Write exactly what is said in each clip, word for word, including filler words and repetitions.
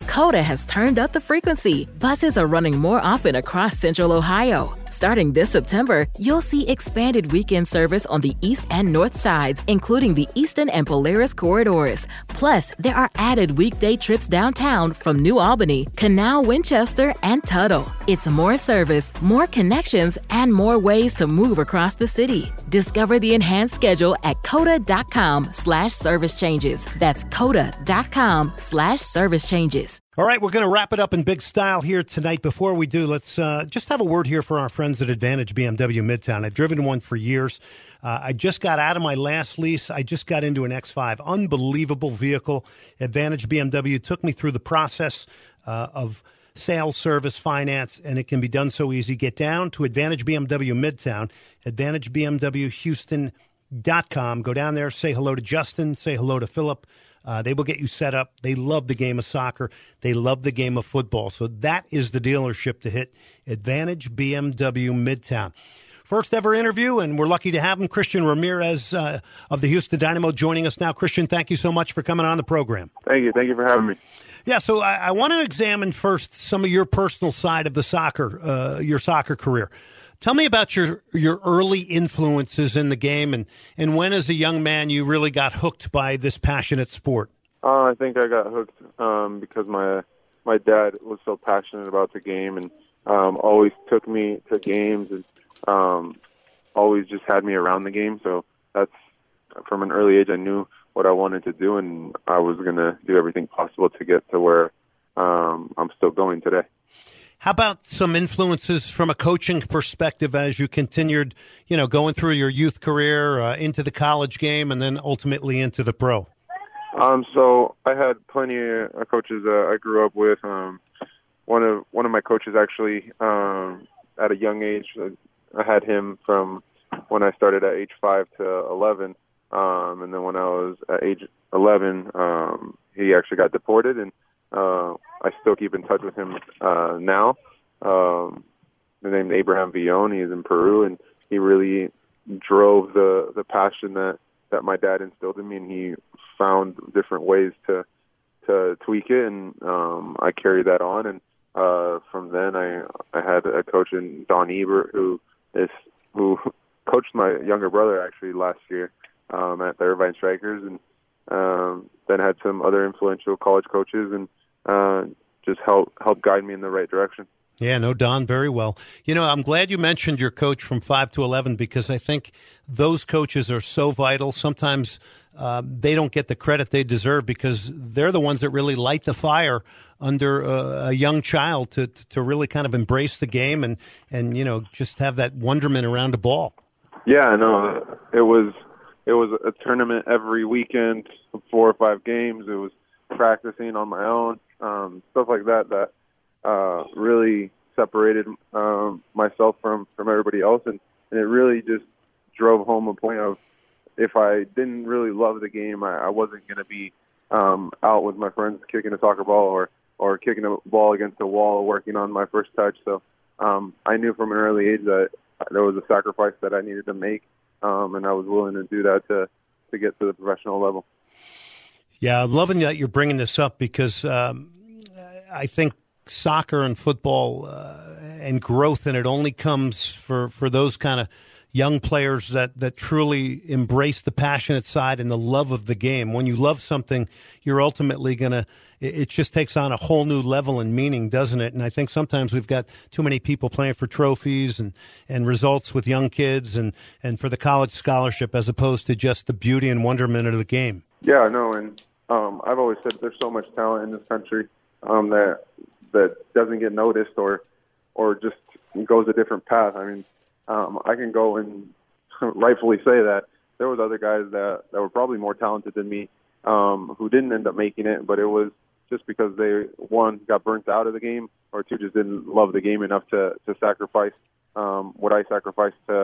Coda has turned up the frequency. Buses are running more often across Central Ohio. Starting this September, you'll see expanded weekend service on the east and north sides, including the Eastern and Polaris corridors. Plus, there are added weekday trips downtown from New Albany, Canal, Winchester, and Tuttle. It's more service, more connections, and more ways to move across the city. Discover the enhanced schedule at coda.com slash service changes. That's coda.com slash service changes. All right, we're going to wrap it up in big style here tonight. Before we do, let's uh, just have a word here for our friends at Advantage B M W Midtown. I've driven one for years. Uh, I just got out of my last lease. I just got into an X five. Unbelievable vehicle. Advantage B M W took me through the process uh, of sales, service, finance, and it can be done so easy. Get down to Advantage B M W Midtown, advantage b m w houston dot com. Go down there, say hello to Justin, say hello to Philip. Uh, they will get you set up. They love the game of soccer. They love the game of football. So that is the dealership to hit, Advantage B M W Midtown. First ever interview, and we're lucky to have him, Christian Ramirez uh, of the Houston Dynamo, joining us now. Christian, thank you so much for coming on the program. Thank you. Thank you for having me. Yeah, so I, I want to examine first some of your personal side of the soccer, uh, your soccer career. Tell me about your, your early influences in the game, and, and when as a young man you really got hooked by this passionate sport. Uh, I think I got hooked um, because my my dad was so passionate about the game and um, always took me to games and um, always just had me around the game. So that's from an early age I knew what I wanted to do, and I was going to do everything possible to get to where um, I'm still going today. How about some influences from a coaching perspective as you continued, you know, going through your youth career uh, into the college game and then ultimately into the pro? Um, so I had plenty of coaches uh, I grew up with. Um, one of one of my coaches actually, um, at a young age, I had him from when I started at age five to eleven, um, and then when I was at age eleven, um, he actually got deported, and uh, I still keep in touch with him uh, now. Um, his name is Abraham Villon. He's in Peru, and he really drove the, the passion that, that my dad instilled in me, and he found different ways to to tweak it, and um, I carried that on. And uh, from then, I I had a coach in Don Ebert who is who coached my younger brother actually last year um, at the Irvine Strikers, and um, then had some other influential college coaches and uh, just help help guide me in the right direction. Yeah, no, Don, very well. You know, I'm glad you mentioned your coach from five to eleven because I think those coaches are so vital. Sometimes uh, they don't get the credit they deserve because they're the ones that really light the fire under uh, a young child to to really kind of embrace the game and, and, you know, just have that wonderment around the ball. Yeah, I know. It was, it was a tournament every weekend, four or five games. It was practicing on my own, um, stuff like that, that uh, really separated um, myself from, from everybody else. And, and it really just drove home a point of if I didn't really love the game, I, I wasn't going to be um, out with my friends kicking a soccer ball or, or kicking a ball against a wall, working on my first touch. So um, I knew from an early age that there was a sacrifice that I needed to make, um, and I was willing to do that to, to get to the professional level. Yeah, I'm loving that you're bringing this up because um, I think soccer and football uh, and growth in it only comes for, for those kind of young players that, that truly embrace the passionate side and the love of the game. When you love something, you're ultimately going to, it just takes on a whole new level and meaning, doesn't it? And I think sometimes we've got too many people playing for trophies and, and results with young kids and, and for the college scholarship as opposed to just the beauty and wonderment of the game. Yeah, I know, and um, I've always said there's so much talent in this country um, that that doesn't get noticed or or just goes a different path. I mean, um, I can go and rightfully say that there was other guys that, that were probably more talented than me um, who didn't end up making it, but it was just because they, one, got burnt out of the game, or two, just didn't love the game enough to, to sacrifice um, what I sacrificed to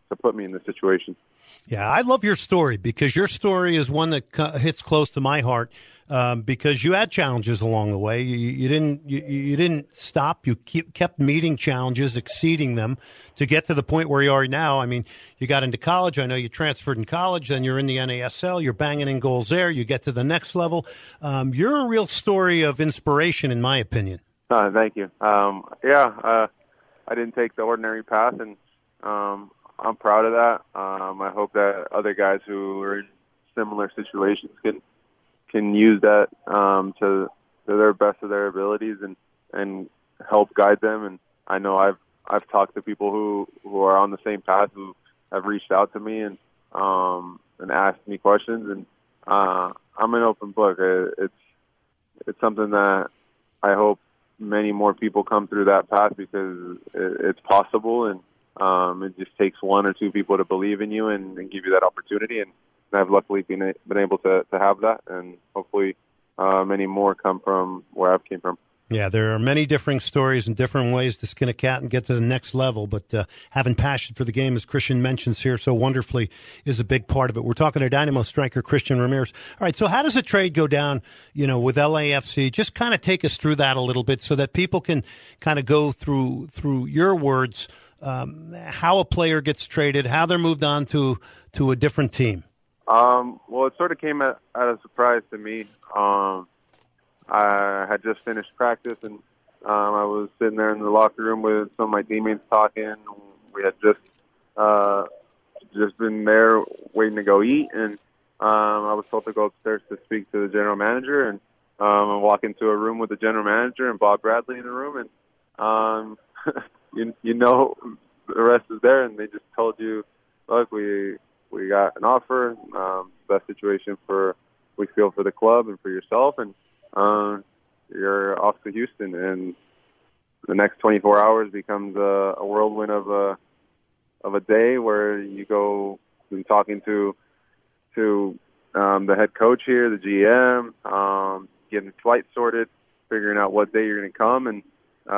to put me in this situation. Yeah, I love your story because your story is one that hits close to my heart. Um, because you had challenges along the way, you, you didn't you, you didn't stop. You keep, kept meeting challenges, exceeding them, to get to the point where you are now. I mean, you got into college. I know you transferred in college, then you're in the N A S L. You're banging in goals there. You get to the next level. Um, you're a real story of inspiration, in my opinion. Uh, thank you. Um, yeah, uh, I didn't take the ordinary path, and um, I'm proud of that. Um, I hope that other guys who are in similar situations can. can use that um, to, to their best of their abilities and, and help guide them. And I know I've I've talked to people who, who are on the same path who have reached out to me and um, and asked me questions. And uh, I'm an open book. It's it's something that I hope many more people come through that path because it's possible, and um, it just takes one or two people to believe in you and, and give you that opportunity. And I've luckily been been able to, to have that, and hopefully uh, many more come from where I've came from. Yeah, there are many differing stories and different ways to skin a cat and get to the next level, but uh, having passion for the game, as Christian mentions here so wonderfully, is a big part of it. We're talking to Dynamo striker Christian Ramirez. All right, so how does a trade go down, you know, with L A F C? Just kind of take us through that a little bit so that people can kind of go through through your words, um, how a player gets traded, how they're moved on to to a different team. Um, well, it sort of came at, at a surprise to me. Um, I had just finished practice, and um, I was sitting there in the locker room with some of my teammates talking. We had just uh, just been there waiting to go eat, and um, I was told to go upstairs to speak to the general manager. And um, I walk into a room with the general manager and Bob Bradley in the room, and um, you you know the rest is there. And they just told you, look, we. We got an offer, um, best situation for we feel for the club and for yourself, and uh, you're off to Houston. And the next twenty-four hours becomes a, a whirlwind of a of a day where you go and talking to to um, the head coach here, the G M, um, getting flights sorted, figuring out what day you're going to come, and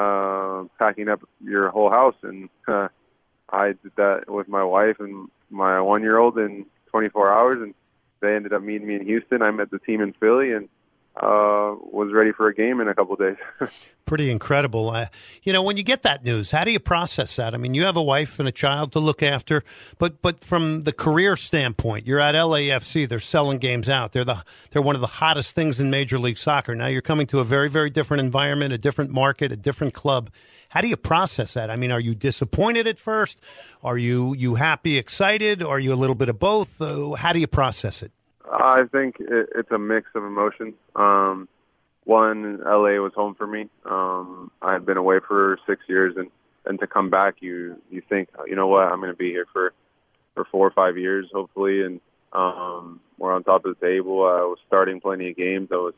uh, packing up your whole house. And uh, I did that with my wife and my one-year-old in twenty-four hours, and they ended up meeting me in Houston. I met the team in Philly and uh, was ready for a game in a couple of days. Pretty incredible. Uh, you know, when you get that news, how do you process that? I mean, you have a wife and a child to look after, but but from the career standpoint, you're at L A F C. They're selling games out. They're the they're one of the hottest things in Major League Soccer. Now you're coming to a very, very different environment, a different market, a different club. How do you process that? I mean, are you disappointed at first? Are you you happy, excited? Are you a little bit of both? Uh, how do you process it? I think it, it's a mix of emotions. Um, one, L A was home for me. Um, I had been away for six years, and, and to come back, you you think, you know what, I'm going to be here for, for four or five years, hopefully, and um, we're on top of the table. I was starting plenty of games. I was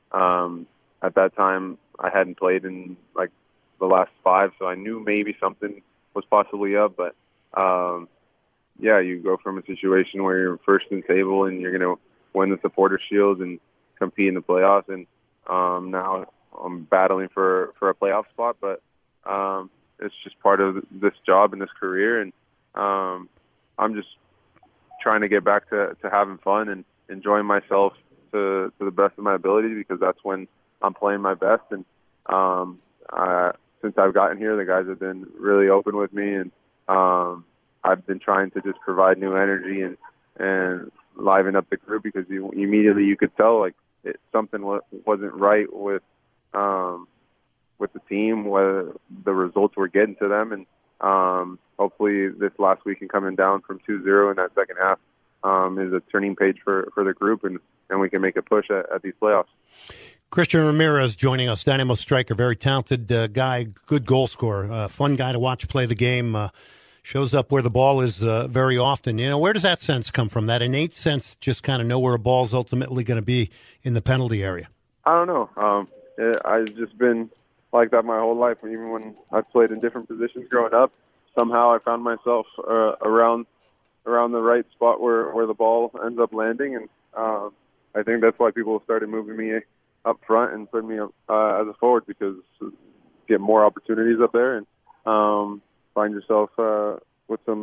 um, at that time I hadn't played in like the last five, so I knew maybe something was possibly up, but um, yeah, you go from a situation where you're first in table and you're going to win the Supporters' Shield and compete in the playoffs, and um, now I'm battling for, for a playoff spot, but um, it's just part of this job and this career, and um, I'm just trying to get back to, to having fun and enjoying myself to, to the best of my ability, because that's when I'm playing my best. And um, I, since I've gotten here, the guys have been really open with me, and um, I've been trying to just provide new energy and, and liven up the group, because you, immediately you could tell like it, something w- wasn't right with um, with the team, whether the results were getting to them, and um, hopefully this last weekend coming down from two zero in that second half um, is a turning page for, for the group, and, and we can make a push at, at these playoffs. Christian Ramirez joining us, Dynamo striker, very talented uh, guy, good goal scorer, uh, fun guy to watch play the game, uh, shows up where the ball is uh, very often. You know, where does that sense come from, that innate sense, just kind of know where a ball's ultimately going to be in the penalty area? I don't know. Um, it, I've just been like that my whole life. Even when I've played in different positions growing up, somehow I found myself uh, around around the right spot where, where the ball ends up landing, and uh, I think that's why people started moving me up front and putting me up, uh, as a forward, because you get more opportunities up there and um, find yourself uh, with some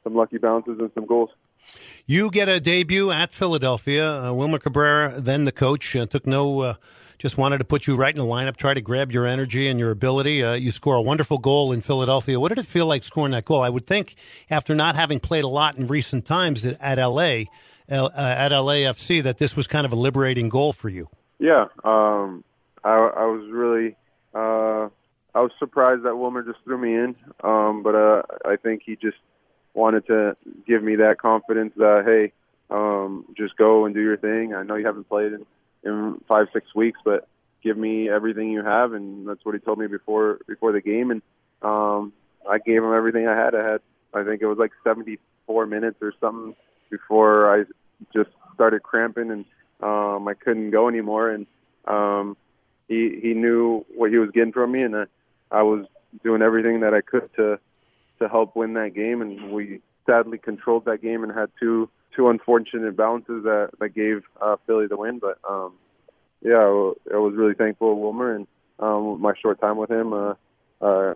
some lucky bounces and some goals. You get a debut at Philadelphia. Uh, Wilmer Cabrera, then the coach, uh, took no, uh, just wanted to put you right in the lineup, try to grab your energy and your ability. Uh, you score a wonderful goal in Philadelphia. What did it feel like scoring that goal? I would think after not having played a lot in recent times at, at L A, uh, at L A F C, that this was kind of a liberating goal for you. Yeah, um, I, I was really, uh, I was surprised that Wilmer just threw me in, um, but uh, I think he just wanted to give me that confidence that, hey, um, just go and do your thing. I know you haven't played in, in five, six weeks, but give me everything you have, and that's what he told me before before the game. And um, I gave him everything I had. I had, I think it was like seventy-four minutes or something before I just started cramping, and um, I couldn't go anymore. And um, he he knew what he was getting from me, and I, I was doing everything that I could to to help win that game, and we sadly controlled that game and had two two unfortunate bounces that, that gave uh, Philly the win. But um, yeah, I, I was really thankful to Wilmer, and um, my short time with him, uh, uh,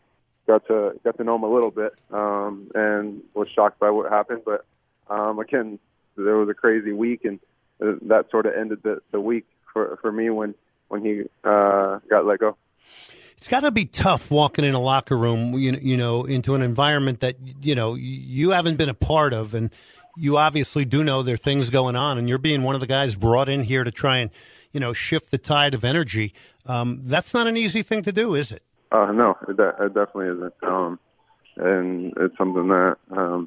got to got to know him a little bit, um, and was shocked by what happened. But um, again, there was a crazy week, and that sort of ended the, the week for for me when when he uh, got let go. It's got to be tough walking in a locker room, you, you know, into an environment that, you know, you haven't been a part of, and you obviously do know there are things going on, and you're being one of the guys brought in here to try and, you know, shift the tide of energy. Um, that's not an easy thing to do, is it? Uh, no, it, de- it definitely isn't. Um, and it's something that um,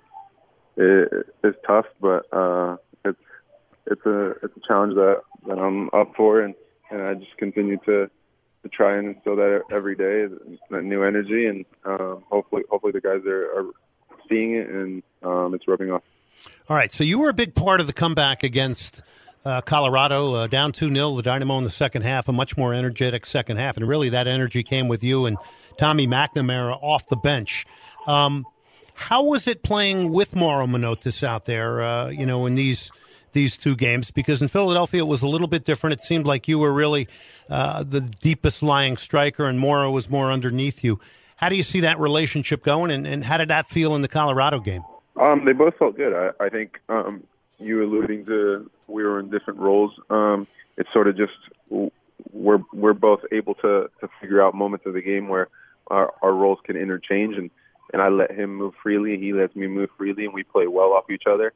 it, it's tough, but uh, it's it's a it's a challenge that, that I'm up for, and, and I just continue to. to try and instill that every day, that new energy, and um, hopefully hopefully the guys are, are seeing it, and um, it's rubbing off. All right, so you were a big part of the comeback against uh, Colorado, uh, down two nil, the Dynamo in the second half, a much more energetic second half, and really that energy came with you and Tommy McNamara off the bench. Um, how was it playing with Mauro Manotas out there, uh, you know, in these these two games? Because in Philadelphia it was a little bit different. It seemed like you were really uh, the deepest lying striker and Mauro was more underneath you. How do you see that relationship going, and, and how did that feel in the Colorado game? Um, they both felt good. I, I think um, you alluding to we were in different roles. Um, it's sort of just we're we're both able to, to figure out moments of the game where our, our roles can interchange, and, and I let him move freely, he lets me move freely, and we play well off each other.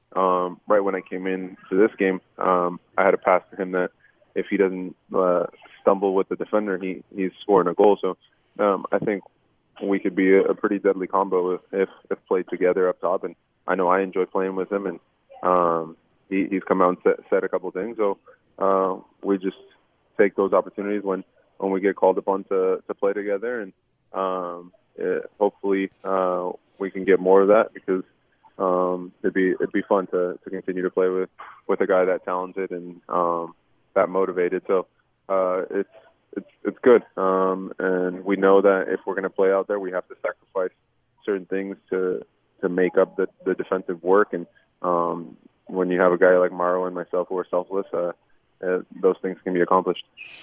Um, right when I came in to this game, um, I had a pass to him that if he doesn't uh, stumble with the defender, he, he's scoring a goal. So um, I think we could be a, a pretty deadly combo if, if, if played together up top. And I know I enjoy playing with him, and um, he, he's come out and set, said a couple things. So uh, we just take those opportunities when, when we get called upon to, to play together. And um, it, hopefully uh, we can get more of that, because Um, it'd be it'd be fun to, to continue to play with, with a guy that talented and um, that motivated. So uh, it's it's it's good, um, and we know that if we're going to play out there, we have to sacrifice certain things to to make up the, the defensive work. And um, when you have a guy like Mauro and myself who are selfless, uh, uh, those things can be accomplished.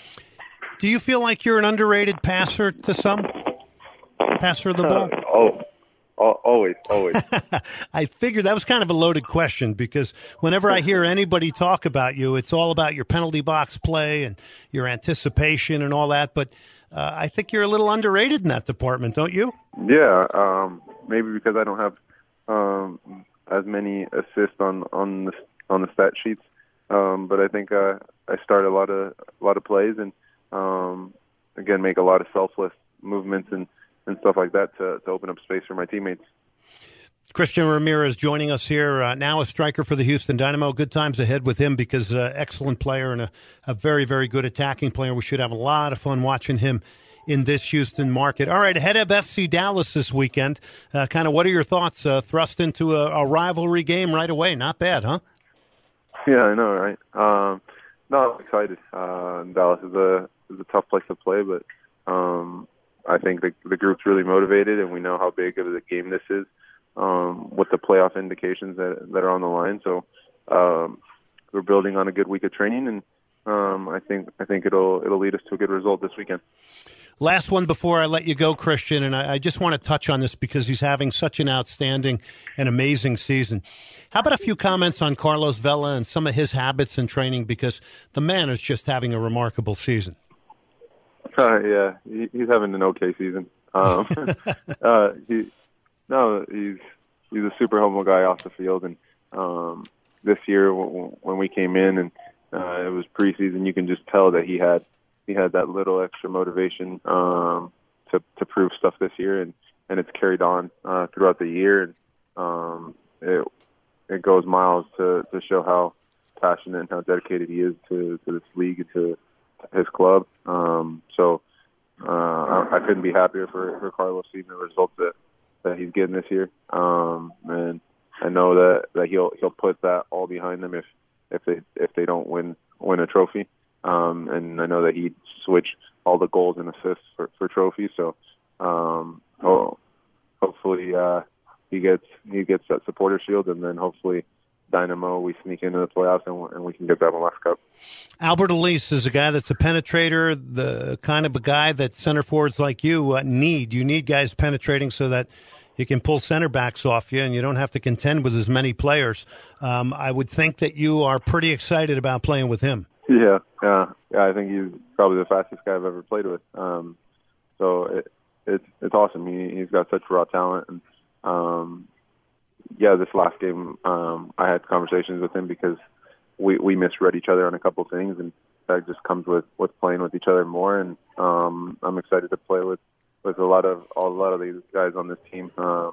Do you feel like you're an underrated passer to some? Passer of the ball? Uh, oh. Always, always. I figured that was kind of a loaded question, because whenever I hear anybody talk about you, it's all about your penalty box play and your anticipation and all that. But uh, I think you're a little underrated in that department, don't you? Yeah, um, maybe because I don't have um, as many assists on, on the on the stat sheets. Um, but I think uh, I start a lot of a lot of plays, and um, again make a lot of selfless movements and. and stuff like that to, to open up space for my teammates. Christian Ramirez joining us here, uh, now a striker for the Houston Dynamo. Good times ahead with him, because uh, excellent player and a, a very, very good attacking player. We should have a lot of fun watching him in this Houston market. All right, ahead of F C Dallas this weekend, uh, kind of what are your thoughts? Uh, thrust into a, a rivalry game right away. Not bad, huh? Yeah, I know, right? Um, no, I'm excited. Uh, Dallas is a, is a tough place to play, but um, I think the, the group's really motivated, and we know how big of a game this is um, with the playoff indications that, that are on the line. So um, we're building on a good week of training, and um, I think I think it'll it'll lead us to a good result this weekend. Last one before I let you go, Christian, and I, I just want to touch on this because he's having such an outstanding and amazing season. How about a few comments on Carlos Vela and some of his habits and training, because the man is just having a remarkable season. Uh, yeah, he, he's having an okay season. Um, uh, he, no, he's he's a super humble guy off the field, and um, this year w- when we came in and uh, it was preseason, you can just tell that he had. He had that little extra motivation um, to to prove stuff this year, and, and it's carried on uh, throughout the year. And um, it it goes miles to, to show how passionate and how dedicated he is to, to this league and to his club. Um, so uh, I, I couldn't be happier for, for Carlos seeing the results that, that he's getting this year. Um, and I know that, that he'll he'll put that all behind them if if they if they don't win win a trophy. Um, and I know that he'd switch all the goals and assists for, for trophies. So um, oh, hopefully uh, he gets he gets that supporter shield, and then hopefully Dynamo, we sneak into the playoffs and, and we can get that M L S Cup. Albert Elise is a guy that's a penetrator, the kind of a guy that center forwards like you uh, need. You need guys penetrating so that you can pull center backs off you and you don't have to contend with as many players. Um, I would think that you are pretty excited about playing with him. Yeah, yeah, yeah. I think he's probably the fastest guy I've ever played with. Um, so it, it's it's awesome. He he's got such raw talent, and um, yeah, this last game um, I had conversations with him because we we misread each other on a couple of things, and that just comes with, with playing with each other more. And um, I'm excited to play with, with a lot of a lot of these guys on this team. Uh,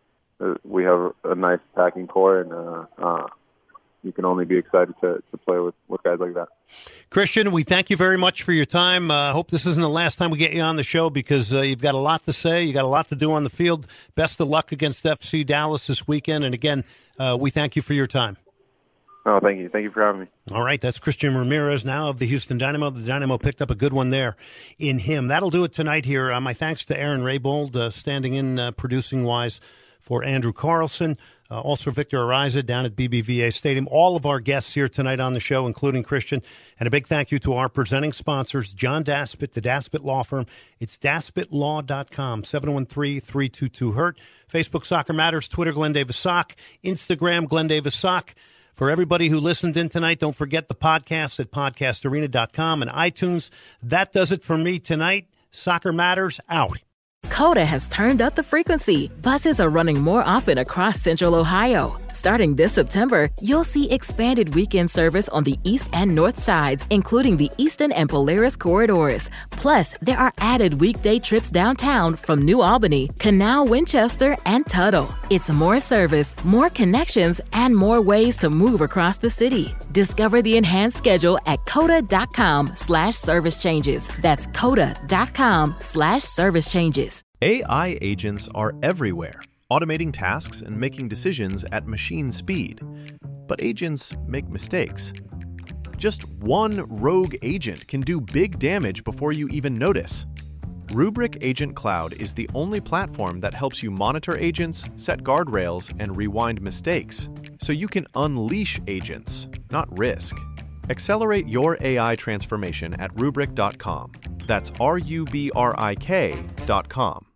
we have a nice attacking core, and uh, uh, you can only be excited to, to play with, with guys like that. Christian, we thank you very much for your time. I uh, hope this isn't the last time we get you on the show because uh, you've got a lot to say. You got a lot to do on the field. Best of luck against F C Dallas this weekend. And again, uh, we thank you for your time. Oh, thank you. Thank you for having me. All right, that's Christian Ramirez now of the Houston Dynamo. The Dynamo picked up a good one there in him. That'll do it tonight here. Uh, my thanks to Aaron Raybold, uh, standing in uh, producing-wise for Andrew Carlson. Uh, also, Victor Ariza down at B B V A Stadium. All of our guests here tonight on the show, including Christian. And a big thank you to our presenting sponsors, John Daspit, the Daspit Law Firm. It's daspit law dot com, seven one three, three two two, hurt. Facebook, Soccer Matters. Twitter, Glenn Davis Sock. Instagram, Glenn Davis Sock. For everybody who listened in tonight, don't forget the podcast at podcast arena dot com and iTunes. That does it for me tonight. Soccer Matters, out. Coda has turned up the frequency. Buses are running more often across Central Ohio. Starting this September, you'll see expanded weekend service on the east and north sides, including the Eastern and Polaris corridors. Plus, there are added weekday trips downtown from New Albany, Canal, Winchester, and Tuttle. It's more service, more connections, and more ways to move across the city. Discover the enhanced schedule at coda.com slash service changes. That's coda.com slash service changes. A I agents are everywhere, automating tasks and making decisions at machine speed. But agents make mistakes. Just one rogue agent can do big damage before you even notice. Rubrik Agent Cloud is the only platform that helps you monitor agents, set guardrails, and rewind mistakes, so you can unleash agents, not risk. Accelerate your A I transformation at rubrik dot com. That's R U B R I K dot com.